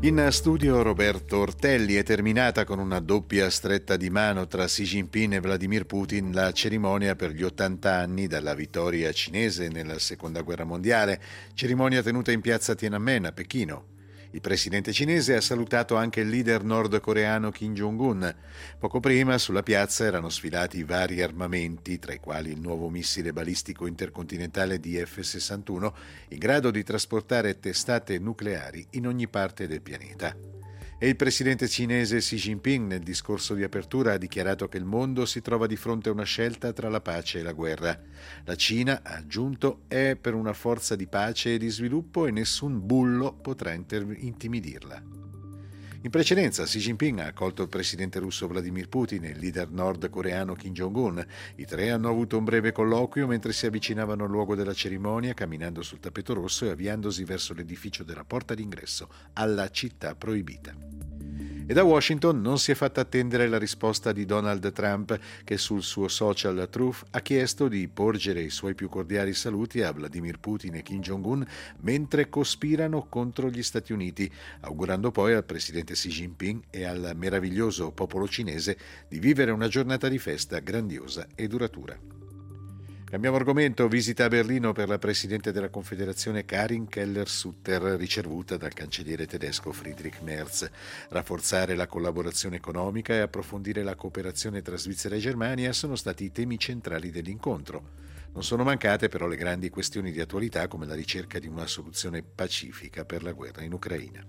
In studio Roberto Ortelli. È terminata con una doppia stretta di mano tra Xi Jinping e Vladimir Putin la cerimonia per gli 80 anni dalla vittoria cinese nella Seconda Guerra Mondiale, cerimonia tenuta in piazza Tiananmen a Pechino. Il presidente cinese ha salutato anche il leader nordcoreano Kim Jong-un. Poco prima sulla piazza erano sfilati vari armamenti, tra i quali il nuovo missile balistico intercontinentale DF-61, in grado di trasportare testate nucleari in ogni parte del pianeta. E il presidente cinese Xi Jinping nel discorso di apertura ha dichiarato che il mondo si trova di fronte a una scelta tra la pace e la guerra. La Cina, ha aggiunto, è per una forza di pace e di sviluppo e nessun bullo potrà intimidirla. In precedenza Xi Jinping ha accolto il presidente russo Vladimir Putin e il leader nordcoreano Kim Jong-un. I tre hanno avuto un breve colloquio mentre si avvicinavano al luogo della cerimonia, camminando sul tappeto rosso e avviandosi verso l'edificio della porta d'ingresso alla città proibita. E da Washington non si è fatta attendere la risposta di Donald Trump, che sul suo social Truth ha chiesto di porgere i suoi più cordiali saluti a Vladimir Putin e Kim Jong-un mentre cospirano contro gli Stati Uniti, augurando poi al presidente Xi Jinping e al meraviglioso popolo cinese di vivere una giornata di festa grandiosa e duratura. Cambiamo argomento, visita a Berlino per la presidente della Confederazione Karin Keller-Sutter, ricevuta dal cancelliere tedesco Friedrich Merz. Rafforzare la collaborazione economica e approfondire la cooperazione tra Svizzera e Germania sono stati i temi centrali dell'incontro. Non sono mancate però le grandi questioni di attualità come la ricerca di una soluzione pacifica per la guerra in Ucraina.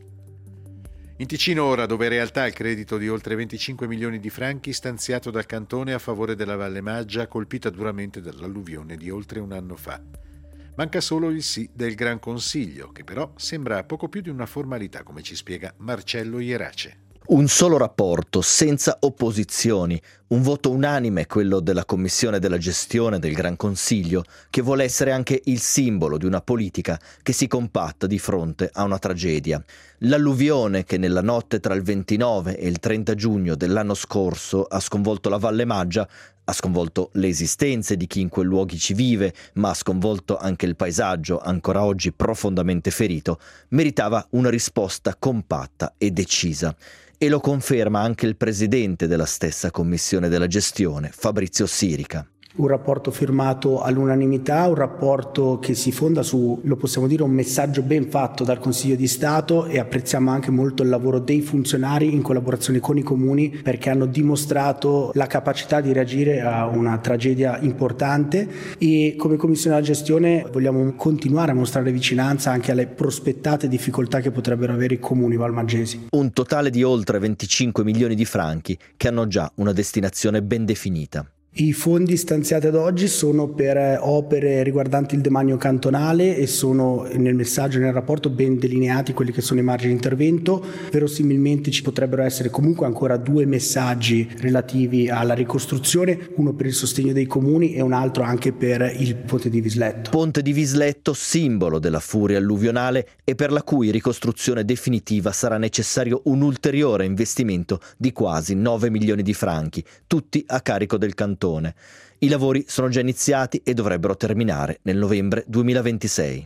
In Ticino ora, dove in realtà il credito di oltre 25 milioni di franchi stanziato dal cantone a favore della Valle Maggia, colpita duramente dall'alluvione di oltre un anno fa. Manca solo il sì del Gran Consiglio, che però sembra poco più di una formalità, come ci spiega Marcello Ierace. Un solo rapporto, senza opposizioni, un voto unanime, quello della Commissione della gestione del Gran Consiglio, che vuole essere anche il simbolo di una politica che si compatta di fronte a una tragedia. L'alluvione che nella notte tra il 29 e il 30 giugno dell'anno scorso ha sconvolto la Valle Maggia, ha sconvolto le esistenze di chi in quei luoghi ci vive, ma ha sconvolto anche il paesaggio, ancora oggi profondamente ferito, meritava una risposta compatta e decisa. E lo conferma anche il presidente della stessa commissione della gestione, Fabrizio Sirica. Un rapporto firmato all'unanimità, un rapporto che si fonda su, lo possiamo dire, un messaggio ben fatto dal Consiglio di Stato, e apprezziamo anche molto il lavoro dei funzionari in collaborazione con i comuni, perché hanno dimostrato la capacità di reagire a una tragedia importante, e come Commissione della gestione vogliamo continuare a mostrare vicinanza anche alle prospettate difficoltà che potrebbero avere i comuni valmaggesi. Un totale di oltre 25 milioni di franchi che hanno già una destinazione ben definita. I fondi stanziati ad oggi sono per opere riguardanti il demanio cantonale e sono nel messaggio, nel rapporto, ben delineati quelli che sono i margini di intervento. Verosimilmente ci potrebbero essere comunque ancora 2 messaggi relativi alla ricostruzione, uno per il sostegno dei comuni e un altro anche per il Ponte di Visletto. Ponte di Visletto, simbolo della furia alluvionale e per la cui ricostruzione definitiva sarà necessario un ulteriore investimento di quasi 9 milioni di franchi, tutti a carico del cantone. I lavori sono già iniziati e dovrebbero terminare nel novembre 2026.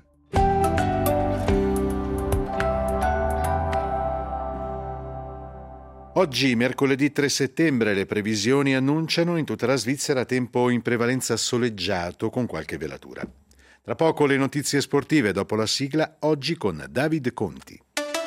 Oggi, mercoledì 3 settembre, le previsioni annunciano in tutta la Svizzera tempo in prevalenza soleggiato con qualche velatura. Tra poco le notizie sportive, dopo la sigla, oggi con David Conti.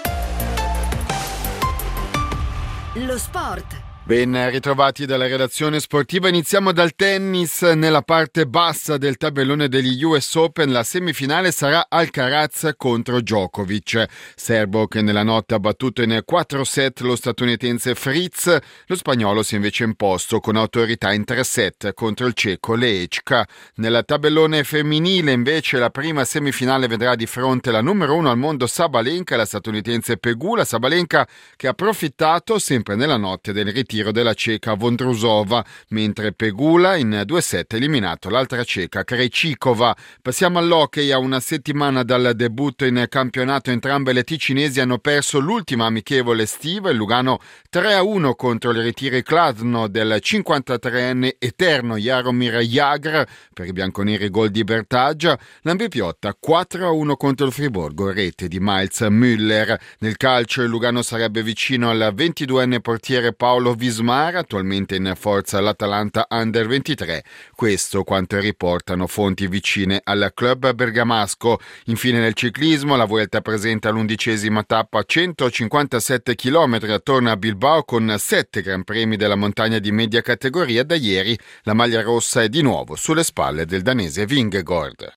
Lo sport. Ben ritrovati dalla redazione sportiva. Iniziamo dal tennis. Nella parte bassa del tabellone degli US Open la semifinale sarà Alcaraz contro Djokovic, serbo che nella notte ha battuto in 4 set lo statunitense Fritz. Lo spagnolo si è invece imposto con autorità in 3 set contro il ceco Lehečka. Nel tabellone femminile invece la prima semifinale vedrà di fronte la numero 1 al mondo Sabalenka e la statunitense Pegula. Sabalenka che ha approfittato sempre nella notte del ritiro ritiro della ceca Vondrousova, mentre Pegula in 2-7 ha eliminato l'altra ceca Krejcikova. Passiamo all'hockey. A una settimana dal debutto in campionato entrambe le ticinesi hanno perso l'ultima amichevole estiva. Il Lugano 3-1 contro il Ritiri Kladno del 53enne eterno Jaromir Jagr, per i bianconeri gol di Bertaggia. L'Ambipiotta 4-1 contro il Friburgo, rete di Miles Müller. Nel calcio il Lugano sarebbe vicino al 22enne portiere Paolo Vismar, attualmente in forza all'Atalanta Under 23. Questo quanto riportano fonti vicine al club bergamasco. Infine nel ciclismo la Vuelta presenta l'11ª tappa, 157 km attorno a Bilbao con 7 gran premi della montagna di media categoria. Da ieri la maglia rossa è di nuovo sulle spalle del danese Vingegaard.